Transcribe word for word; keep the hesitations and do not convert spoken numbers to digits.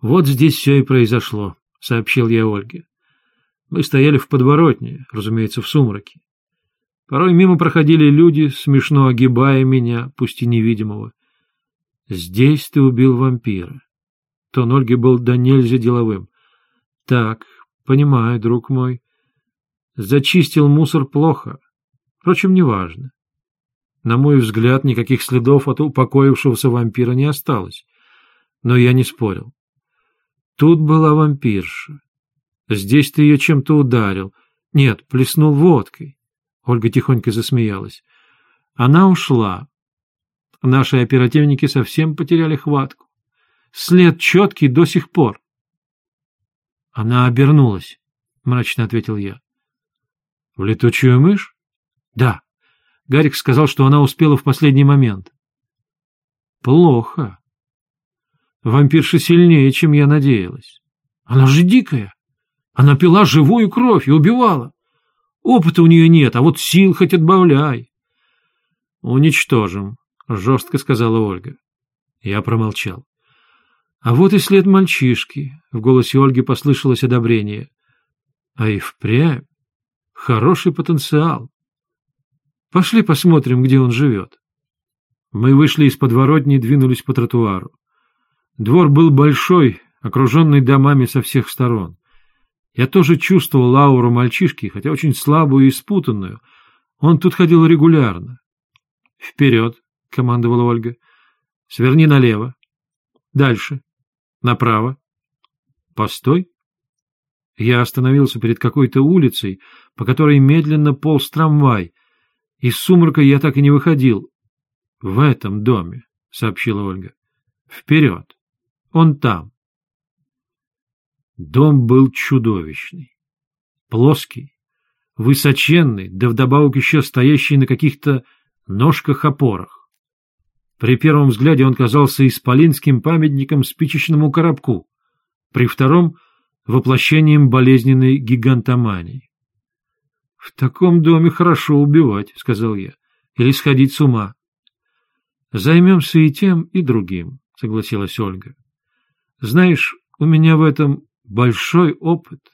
«Вот здесь все и произошло», — сообщил я Ольге. Мы стояли в подворотне, разумеется, в сумраке. Порой мимо проходили люди, смешно огибая меня, пусть и невидимого. «Здесь ты убил вампира». Тон Ольги был до нельзя деловым. «Так, понимаю, друг мой. Зачистил мусор плохо. Впрочем, неважно. На мой взгляд, никаких следов от упокоившегося вампира не осталось. Но я не спорил. Тут была вампирша. Здесь ты ее чем-то ударил. Нет, плеснул водкой». Ольга тихонько засмеялась. Она ушла. Наши оперативники совсем потеряли хватку. След четкий до сих пор. Она обернулась, мрачно ответил я. В летучую мышь? Да. Гарик сказал, что она успела в последний момент. Плохо. Вампирша сильнее, чем я надеялась. Она же дикая. Она пила живую кровь и убивала. Опыта у нее нет, а вот сил хоть отбавляй. Уничтожим, жестко сказала Ольга. Я промолчал. А вот и след мальчишки. В голосе Ольги послышалось одобрение. А и впрямь хороший потенциал. Пошли посмотрим, где он живет. Мы вышли из подворотни и двинулись по тротуару. Двор был большой, окруженный домами со всех сторон. Я тоже чувствовал ауру мальчишки, хотя очень слабую и спутанную. Он тут ходил регулярно. — Вперед, — командовала Ольга. — Сверни налево. Дальше. Направо. Постой. Я остановился перед какой-то улицей, по которой медленно полз трамвай. Из сумрака я так и не выходил. — В этом доме, — сообщила Ольга. — Вперед. Он там. Дом был чудовищный. Плоский, высоченный, да вдобавок еще стоящий на каких-то ножках-опорах. При первом взгляде он казался исполинским памятником спичечному коробку, при втором — воплощением болезненной гигантомании. — В таком доме хорошо убивать, — сказал я, — или сходить с ума. — Займемся и тем, и другим, — согласилась Ольга. — Знаешь, у меня в этом большой опыт.